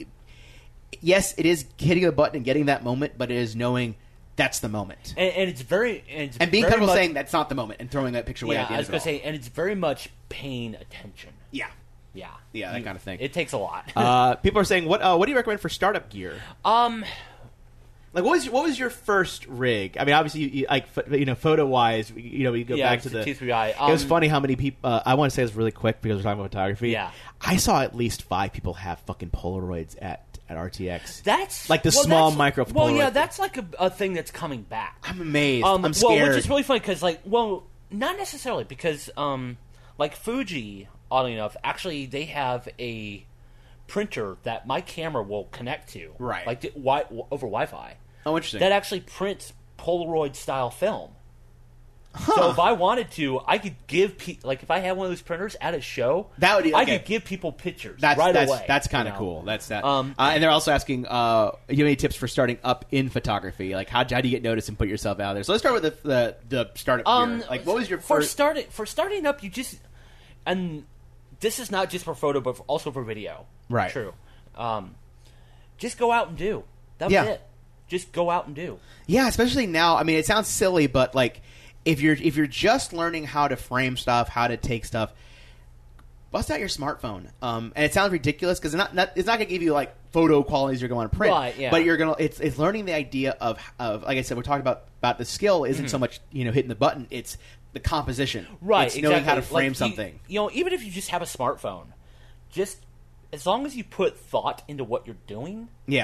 hitting a button and getting that moment, but it is knowing. That's the moment,
and it's very
and being comfortable saying that's not the moment and throwing that picture away. At the end
I was going to say, and it's very much paying attention.
Yeah, that kind of thing.
It takes a lot.
People are saying, what do you recommend for startup gear? What was your first rig? I mean, obviously, photo wise, we go back to the
T3i.
It was funny how many people. I want to say this really quick because we're talking about photography.
Yeah,
I saw at least 5 people have fucking Polaroids at at RTX.
That's
like the small micro.
Well, yeah, that's like a thing that's coming back.
I'm amazed. I'm scared.
Well, which is really funny because, like, well, not necessarily because, like Fuji, oddly enough, actually they have a printer that my camera will connect to,
right?
Like over Wi-Fi.
Oh, interesting.
That actually prints Polaroid style film. Huh. So if I wanted to, I could give like if I had one of those printers at a show,
that would
I could give people pictures away.
That's kind of cool. That's that. And they're also asking, you have any tips for starting up in photography? Like how do you get noticed and put yourself out there? So let's start with the startup gear. Like what was your first
for starting up? You just and this is not just for photo, but also for video.
Right.
True. Just go out and do. That was it. Just go out and do.
Yeah, especially now. I mean, it sounds silly, but like. If you're just learning how to frame stuff, how to take stuff, bust out your smartphone. And it sounds ridiculous because it's not going to give you like photo qualities you're going to print.
Right, yeah.
But you're going to it's learning the idea of like I said, we're talking about the skill isn't so much hitting the button. It's the composition.
Right,
it's knowing how to frame something.
Even if you just have a smartphone, just as long as you put thought into what you're doing,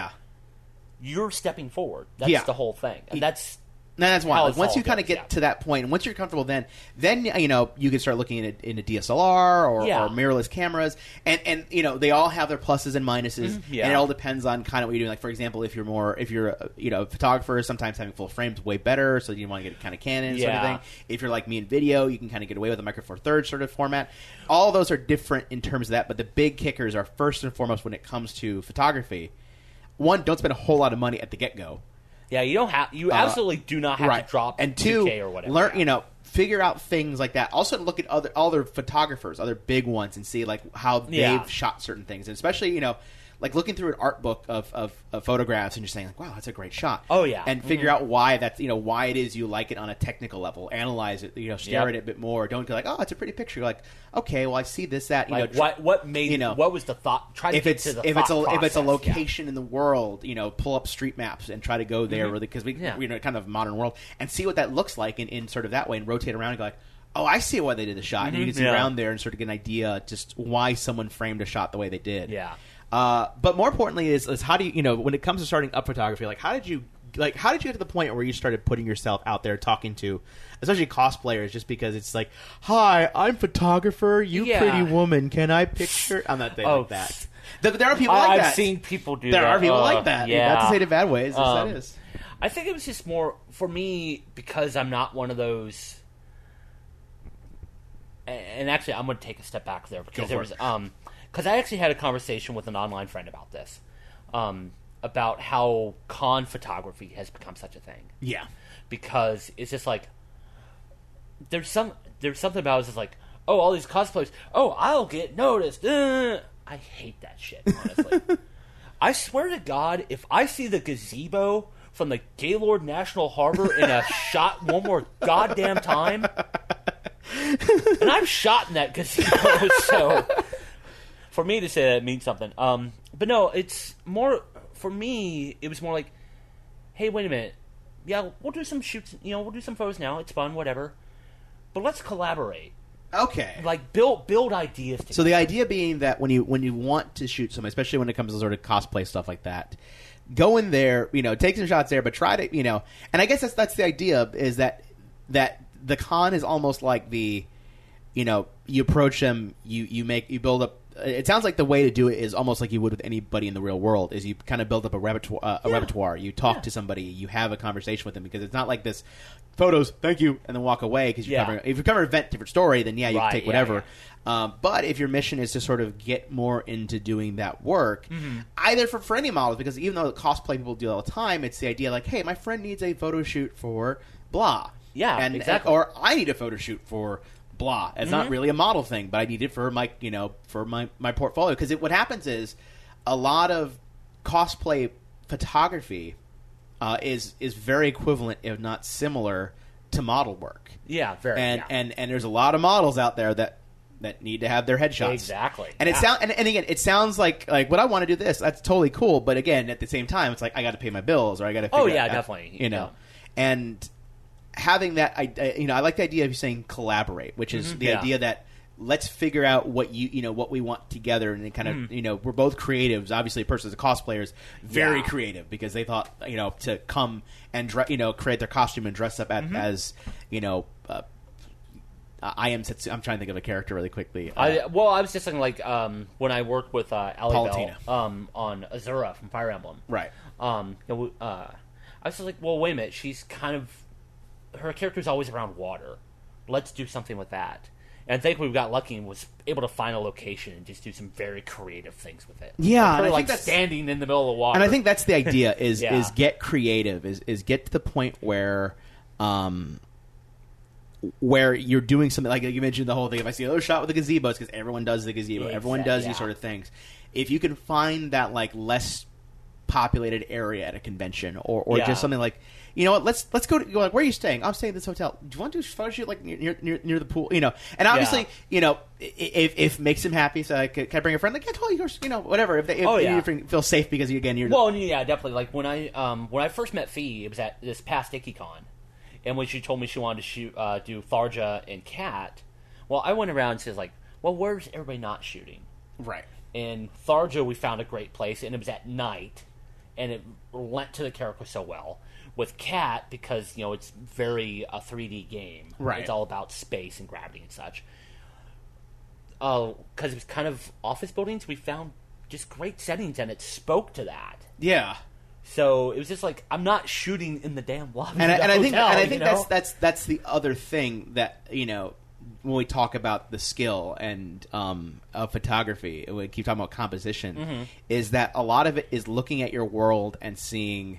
you're stepping forward. That's the whole thing, and that's.
No, that's why. Like, once you kind of get to that point, and once you're comfortable, then you can start looking into DSLR or mirrorless cameras, and they all have their pluses and minuses, and it all depends on kind of what you're doing. Like for example, if you're a photographer, sometimes having full frames way better, so you want to get kind of Canon sort of thing. If you're like me in video, you can kind of get away with a Micro Four Thirds sort of format. All of those are different in terms of that, but the big kickers are first and foremost when it comes to photography. One, don't spend a whole lot of money at the get-go.
Yeah, you don't have. You absolutely do not have to drop
and two,
2K or whatever.
Learn, figure out things like that. Also, look at other photographers, other big ones, and see like how they've shot certain things, and especially like looking through an art book of photographs and just saying like, wow, that's a great shot.
Oh yeah,
and figure out why that's why it is you like it on a technical level. Analyze it, stare at it a bit more. Don't go like, oh, it's a pretty picture. You're like, okay, well, I see this, that.
What made what was the thought? Try to get to the thought process.
If it's a location in the world, pull up street maps and try to go there because we're in a kind of modern world and see what that looks like in sort of that way and rotate around and go like, oh, I see why they did the shot. And you can see around there and sort of get an idea just why someone framed a shot the way they did.
Yeah.
But more importantly is how do you when it comes to starting up photography, like how did you get to the point where you started putting yourself out there talking to especially cosplayers, just because it's like, hi, I'm photographer, pretty woman, can I picture? I'm not saying like that. There are people like that.
I've seen people do
that.
There
are people like that. Yeah. Not to say it in bad ways. That is.
I think it was just more for me because I'm not one of those. And actually, I'm going to take a step back there because because I actually had a conversation with an online friend about this, about how con photography has become such a thing.
Yeah,
because it's just like there's something about it. It's just like, oh, all these cosplayers. Oh, I'll get noticed. I hate that shit. Honestly, I swear to God, if I see the gazebo from the Gaylord National Harbor in a shot one more goddamn time, and I'm shot in that gazebo, so. For me to say that means something. But no, it's more... For me, it was more like, hey, wait a minute. Yeah, we'll do some shoots. We'll do some photos now. It's fun, whatever. But let's collaborate.
Okay.
Like, build ideas together.
So the idea being that when you want to shoot something, especially when it comes to sort of cosplay stuff like that, go in there, take some shots there, but try to, and I guess that's the idea, is that the con is almost like the, you approach them, you build up. It sounds like the way to do it is almost like you would with anybody in the real world. Is you kind of build up a repertoire. You talk to somebody. You have a conversation with them, because it's not like this photos, thank you, and then walk away. Because if you cover an event, different story, then you can take whatever. But if your mission is to sort of get more into doing that work, either for any models, because even though cosplay people do it all the time, it's the idea like, hey, my friend needs a photo shoot for blah.
Yeah, exactly.
Or I need a photo shoot for blah. It's not really a model thing, but I need it for my my portfolio. Because what happens is a lot of cosplay photography is very equivalent, if not similar, to model work.
Yeah, very.
And there's a lot of models out there that need to have their headshots.
Exactly.
And and again, it sounds like what I want to do this. That's totally cool. But again, at the same time, it's like I got to pay my bills, or I got to.
Oh yeah, definitely.
And having that, I like the idea of you saying collaborate, which is the idea that let's figure out what what we want together, and kind of we're both creatives. Obviously, a person as a cosplayer is very creative because they thought to come and create their costume and dress up as I am Setsu. I'm trying to think of a character really quickly.
I was just thinking when I worked with Allie Bell, on Azura from Fire Emblem.
Right.
I was just like, well, wait a minute. She's her character's always around water. Let's do something with that. And thankfully we got lucky and was able to find a location and just do some very creative things with it.
Yeah.
Her, like standing in the middle of the water.
And I think that's the idea is get creative, is get to the point where you're doing something like you mentioned the whole thing. If I see another shot with a gazebo, it's because everyone does the gazebo. Exactly, everyone does these sort of things. If you can find that less populated area at a convention, or just something like, let's go to where are you staying? I'm staying at this hotel. Do you want to do a photo shoot near the pool? And obviously, if makes him happy, so can I bring a friend? Like, yeah, totally, whatever. If you feel safe because you're
definitely. Like when I first met Fee, it was at this past IkiCon. And when she told me she wanted to do Tharja and Kat, well, I went around and said, well, where's everybody not shooting?
Right.
In Tharja, we found a great place, and it was at night, and it lent to the character so well. With Kat, because, it's very a 3D game.
Right.
It's all about space and gravity and such. Because it was kind of office buildings, we found just great settings, and it spoke to that.
Yeah.
So it was just I'm not shooting in the damn lobby.
And I think that's the other thing that when we talk about the skill and of photography, we keep talking about composition, is that a lot of it is looking at your world and seeing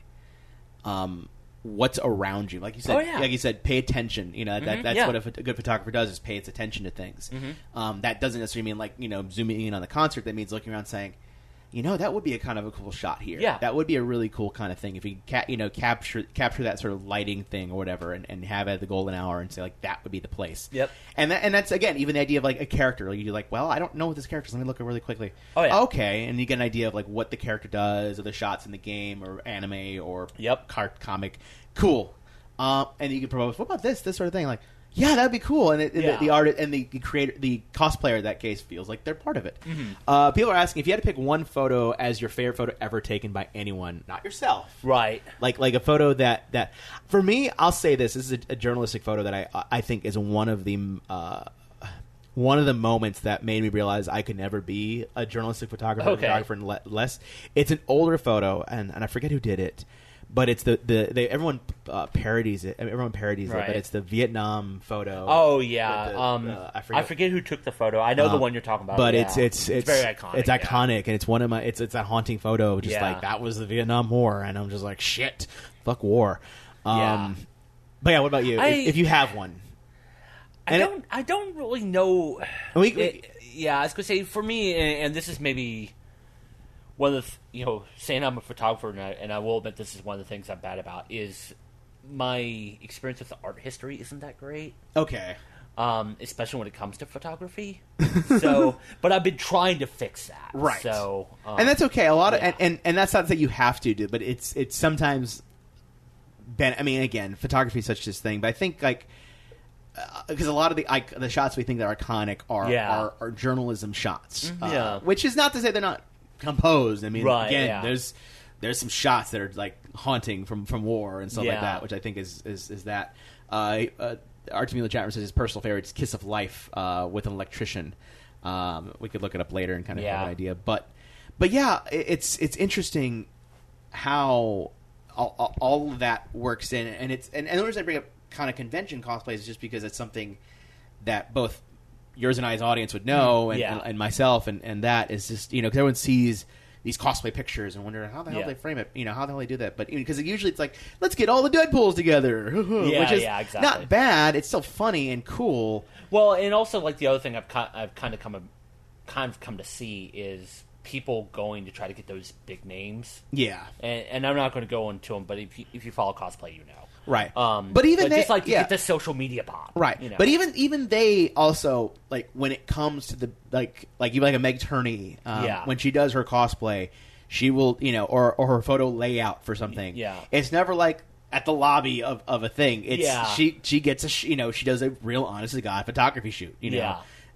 what's around you. Like you said, pay attention. That's what a good photographer does, is pay its attention to things. That doesn't necessarily mean zooming in on the concert. That means looking around saying, that would be a kind of a cool shot here.
Yeah.
That would be a really cool kind of thing if you capture that sort of lighting thing or whatever, and have it at the golden hour and say that would be the place.
Yep.
And that's again even the idea of a character. You're well, I don't know what this character is. Let me look really quickly.
Oh yeah.
Okay, and you get an idea of what the character does, or the shots in the game or anime or comic. Cool. And you can propose, what about this sort of thing? Yeah, that'd be cool, and the artist and the creator, the cosplayer in that case, feels like they're part of it. People are asking if you had to pick one photo as your favorite photo ever taken by anyone, not yourself,
right?
Like a photo that for me, I'll say this is a journalistic photo that I think is one of the moments that made me realize I could never be a journalistic photographer, and less. It's an older photo, and I forget who did it. But it's everyone parodies it. Everyone parodies it. But it's the Vietnam photo.
Oh yeah, I forget who took the photo. I know the one you're talking about.
But it's very iconic. It's iconic, and it's one of my. It's a haunting photo. Just that was the Vietnam War, and I'm just shit, fuck war. But yeah, what about you? If you have one,
I don't really know. I was gonna say for me, and this is maybe. One of the, saying I'm a photographer, and I will admit this is one of the things I'm bad about, is my experience with the art history isn't that great.
Okay.
Especially when it comes to photography. But I've been trying to fix that.
Right.
So,
and that's okay. A lot of, and that's not that you have to do, but it's sometimes. Again, photography is such this thing, but I think because a lot of the shots we think that are iconic are journalism shots. Which is not to say they're not composed. Again, there's some shots that are haunting from war and stuff like that, which I think is that. Artemio in the chat room says his personal favorite is "Kiss of Life" with an electrician. We could look it up later and kind of have an idea, but yeah, it's interesting how all of that works in, and the reason I bring up kind of convention cosplays is just because it's something that both yours and I's audience would know, and myself, and that is just because everyone sees these cosplay pictures and wonder how the hell they frame it, how the hell they do that. But because usually it's let's get all the Deadpools together, which is
exactly.
not bad. It's still funny and cool.
Well, and also the other thing I've kind of come to see is people going to try to get those big names.
Yeah,
and I'm not going to go into them, but if you follow cosplay,
Right, but even
just to get the social media pop,
right? But even they also when it comes to the even a Meg Turney, when she does her cosplay, she will or her photo layout for something.
Yeah,
it's never at the lobby of a thing. It's she gets she does a real honest to God photography shoot.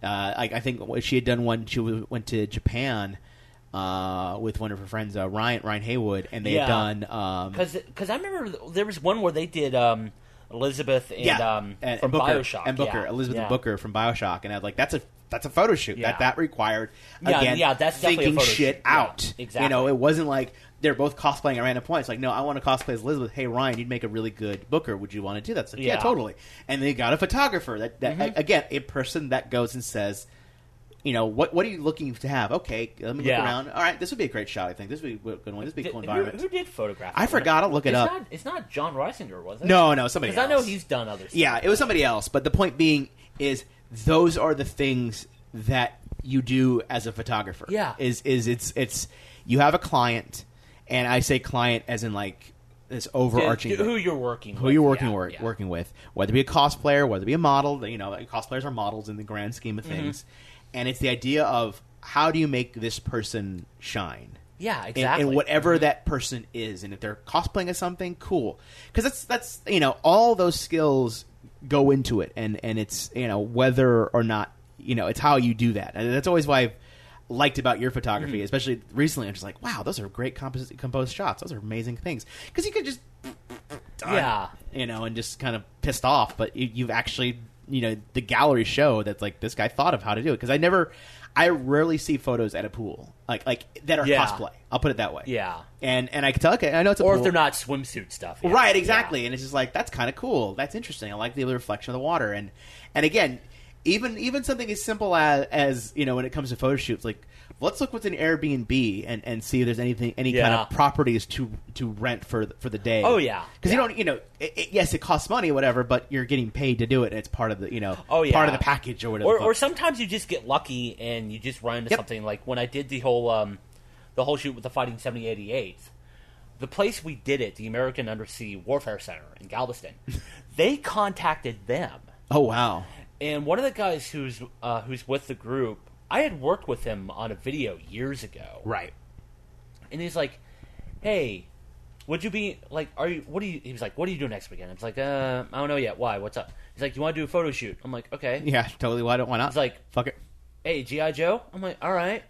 I think she had done one. She went to Japan with one of her friends, Ryan Haywood, and they had done
because I remember there was one where they did Elizabeth and from
Booker,
BioShock
and Booker, Elizabeth and Booker from BioShock, and I was like, that's a photo shoot that required
that's
thinking shit out.
Exactly.
You know, it wasn't like they're both cosplaying at random points. Like, no, I want to cosplay as Elizabeth. Hey, Ryan, you'd make a really good Booker. Would you want to do that? It's like, yeah, totally. And they got a photographer that again, a person that goes and says, you know, what are you looking to have? Okay, let me look around. All right, this would be a great shot, I think. This would be a good one. This would be a cool environment.
Who did photograph?
I forgot. I'll look it up.
It's not John Reisinger, was it?
No, somebody else.
Because I know he's done other stuff.
Yeah, it was somebody else. But the point being is those are the things that you do as a photographer.
Yeah.
It's you have a client, and I say client as in like this overarching
who you're working
with, whether it be a cosplayer, whether it be a model. You know, cosplayers are models in the grand scheme of things. And it's the idea of how do you make this person shine?
Yeah, exactly.
And whatever that person is, and if they're cosplaying as something, cool. Because that's all those skills go into it, and it's whether or not it's how you do that, and that's always why I've liked about your photography, especially recently. I'm just like, wow, those are great composed shots. Those are amazing things because you could just and just kind of pissed off, but you've actually. The gallery show that's like this guy thought of how to do it because I rarely see photos at a pool like that are cosplay. I'll put it that way.
Yeah,
and I can tell. Okay, I know it's a
or
pool.
If they're not swimsuit stuff. Yeah.
Right? Exactly. And it's just like that's kind of cool. That's interesting. I like the reflection of the water. And again, even something as simple as when it comes to photo shoots, like let's look what's an Airbnb and see if there's any kind of properties to rent for the day.
Oh yeah,
because you don't yes, it costs money or whatever, but you're getting paid to do it. And it's part of the part of the package or whatever.
Or sometimes you just get lucky and you just run into something like when I did the whole shoot with the Fighting 7088th. The place we did it, the American Undersea Warfare Center in Galveston, they contacted them.
Oh wow!
And one of the guys who's with the group, I had worked with him on a video years ago.
Right.
And he's like, "Hey, would you be like? He was like, "What are you doing next weekend?" I was like, "I don't know yet. Why? What's up?" He's like, "You want to do a photo shoot?" I'm like, "Okay."
Yeah, totally. Why not?
He's like,
"Fuck it."
Hey, G.I. Joe. I'm like, "All right."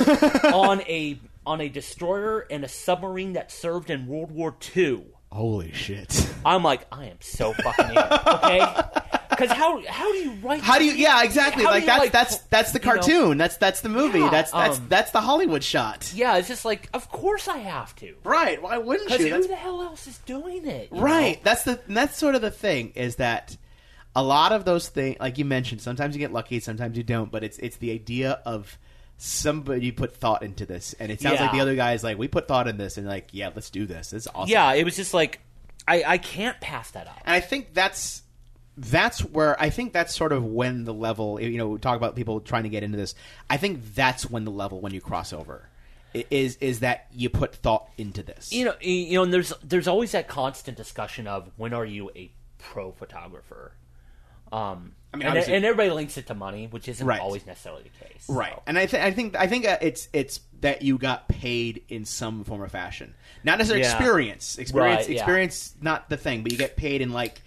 on a destroyer and a submarine that served in World War II.
Holy shit!
I'm like, I am so fucking in, okay. Because how do you write?
How do you? Yeah, exactly. Like that's the cartoon. That's the movie.
Yeah,
that's the Hollywood shot.
Yeah, it's just like, of course I have to.
Right? Why wouldn't you?
Because who the hell else is doing it?
Right. That's sort of the thing is that a lot of those things, like you mentioned, sometimes you get lucky, sometimes you don't. But it's the idea of somebody put thought into this, and it sounds like the other guy's like, we put thought in this, and like, yeah, let's do this. It's awesome.
Yeah, it was just like, I can't pass that up.
And I think that's where I think that's sort of when the level, we talk about people trying to get into this. I think that's when the level when you cross over is that you put thought into this.
And there's always that constant discussion of when are you a pro photographer. And everybody links it to money, which isn't always necessarily the case.
Right, so. And I think it's that you got paid in some form or fashion, not necessarily experience. Experience, not the thing, but you get paid in like,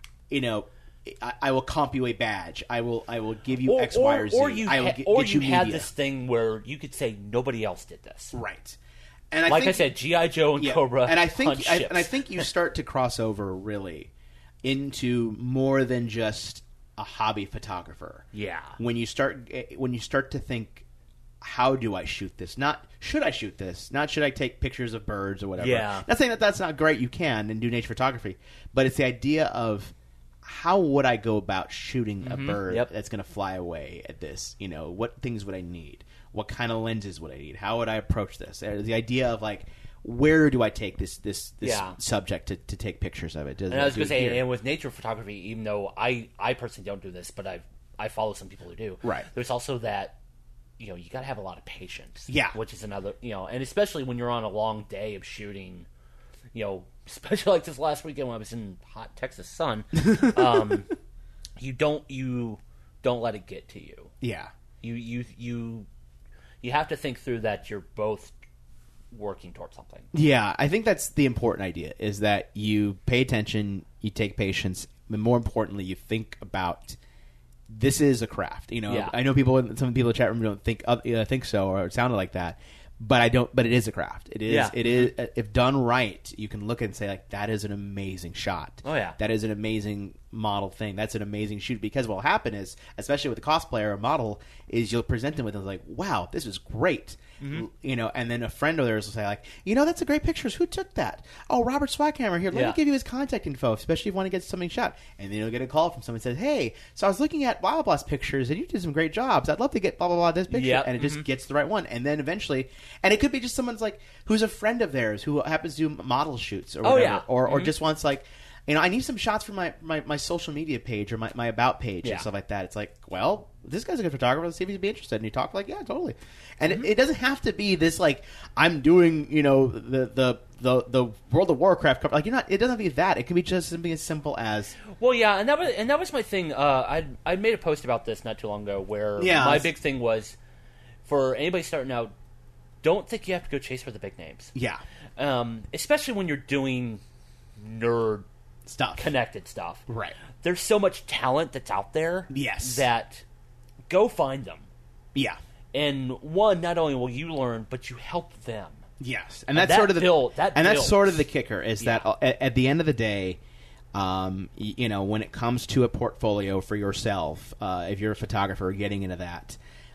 I will comp you a badge. I will give you X, Y, or Z.
Or you had this thing where you could say nobody else did this.
Right.
And I said, G.I. Joe and Cobra.
And I think you start to cross over really into more than just a hobby photographer.
Yeah.
When you start to think, how do I shoot this? Not should I shoot this? Not should I take pictures of birds or whatever.
Yeah.
Not saying that that's not great. You can and do nature photography, but it's the idea of how would I go about shooting a bird that's going to fly away at this? What things would I need? What kind of lenses would I need? How would I approach this? The idea of like, where do I take this subject to take pictures of it?
And I was going to say, and with nature photography, even though I personally don't do this, but I follow some people who do.
Right.
There's also that, you got to have a lot of patience.
Yeah.
Which is another, and especially when you're on a long day of shooting, especially like this last weekend when I was in hot Texas sun, you don't let it get to you.
Yeah.
You have to think through that you're both working towards something.
Yeah, I think that's the important idea, is that you pay attention, you take patience, but more importantly, you think about this is a craft. You know,
Yeah.
I know some people in the chat room don't think so or it sounded like that. But I don't. But it is a craft. It is.
Yeah.
It is. If done right, you can look and say like, "That is an amazing shot."
Oh yeah.
That is an amazing model thing. That's an amazing shoot. Because what will happen is, especially with a cosplayer or model, is you'll present them with it like, "Wow, this is great."
Mm-hmm.
You know, and then a friend of theirs will say like, "You know, that's a great pictures. Who took that? Oh, Robert Swackhammer here. Let me give you his contact info, especially if you want to get something shot." And then you'll get a call from someone that says, "Hey, so I was looking at Wild Blast pictures, and you did some great jobs. I'd love to get blah blah blah this picture."
Yep.
And it just gets the right one. And then eventually, and it could be just someone's like who's a friend of theirs who happens to do model shoots or whatever, or just wants like, you know, I need some shots for my social media page or my about page and stuff like that. It's like, well, this guy's a good photographer. Let's see if he'd be interested. And you talk like, yeah, totally. And it doesn't have to be this like I'm doing, you know, the World of Warcraft cover. Like you're not. It doesn't have to be that. It can be just something as simple as.
Well, yeah, and that was my thing. I made a post about this not too long ago where my big thing was for anybody starting out, don't think you have to go chase for the big names.
Yeah.
Especially when you're doing nerd
stuff,
connected stuff.
Right.
There's so much talent that's out there.
Yes.
That go find them.
Yeah.
And one, not only will you learn, but you help them.
Yes, and that's sort of that's sort of the kicker is that at the end of the day, you know, when it comes to a portfolio for yourself, if you're a photographer getting into that,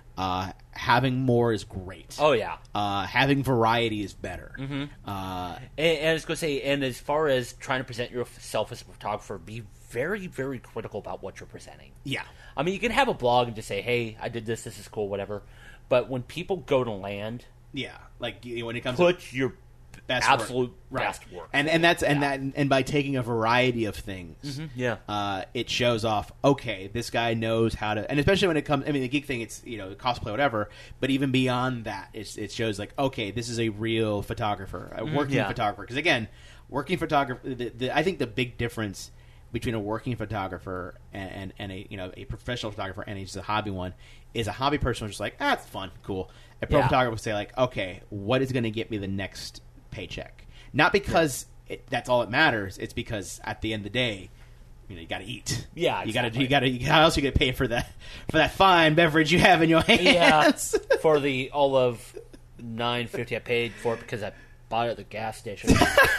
having more is great.
Oh yeah,
having variety is better.
Mm-hmm. And I was going to say, and as far as trying to present yourself as a photographer, be very, very critical about what you're presenting.
Yeah,
I mean, you can have a blog and just say, "Hey, I did this. This is cool, whatever." But when people go to land.
Yeah, like when it comes
to your
best
absolute
work.
best work,
and that's and by taking a variety of things, it shows off. Okay, this guy knows how to, and especially when it comes. I mean, the geek thing, it's cosplay, whatever. But even beyond that, it shows like okay, this is a real photographer, a working photographer. Because again, working photographer. I think the big difference between a working photographer and a professional photographer and just a hobby one is a hobby person who's just like, it's fun, cool. A pro photographer would say like, okay, what is going to get me the next paycheck? Not because that's all that matters. It's because at the end of the day, you got to eat.
Yeah, exactly.
You got to. How else you get paid for that fine beverage you have in your hands?
Yeah, for the all of $9.50 I paid for it because I bought it at the gas station.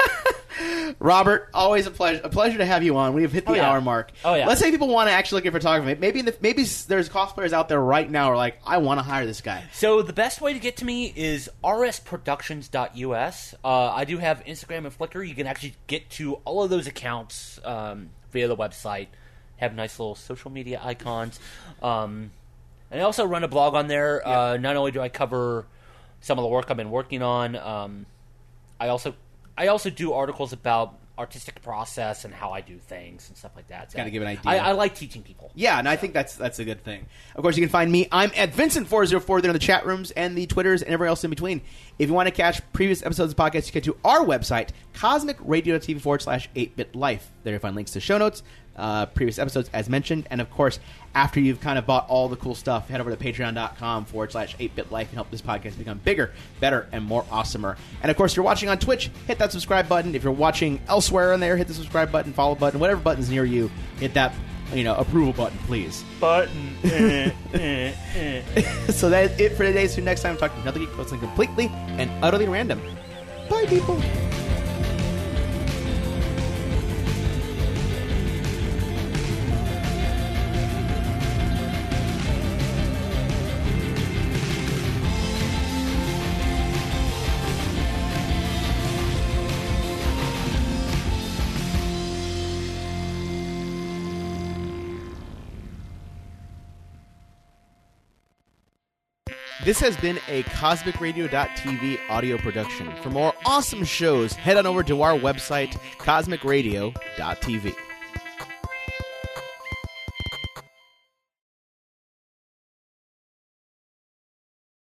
Robert, always a pleasure to have you on. We've hit the hour mark.
Oh yeah.
Let's say people want to actually look at photography. Maybe there's cosplayers out there right now who are like, I want to hire this guy.
So the best way to get to me is rsproductions.us. I do have Instagram and Flickr. You can actually get to all of those accounts via the website. Have nice little social media icons. And I also run a blog on there. Not only do I cover some of the work I've been working on, I also do articles about artistic process and how I do things and stuff like that. So
got to give an idea.
I like teaching people.
Yeah, and I think that's a good thing. Of course, you can find me. I'm at Vincent404 there in the chat rooms and the Twitters and everywhere else in between. If you want to catch previous episodes of the podcast, you can go to our website, cosmicradio.tv/8bitlife. There you'll find links to show notes, previous episodes as mentioned, and of course, after you've kind of bought all the cool stuff, head over to patreon.com/8bitlife and help this podcast become bigger, better, and more awesomer. And of course, if you're watching on Twitch, hit that subscribe button. If you're watching elsewhere in there, hit the subscribe button, follow button, whatever button's near you, hit that approval button, please.
Button.
So that's it for today. So next time, I'm talking another geek about something completely and utterly random. Bye, people. This has been a CosmicRadio.tv audio production. For more awesome shows, head on over to our website, CosmicRadio.tv.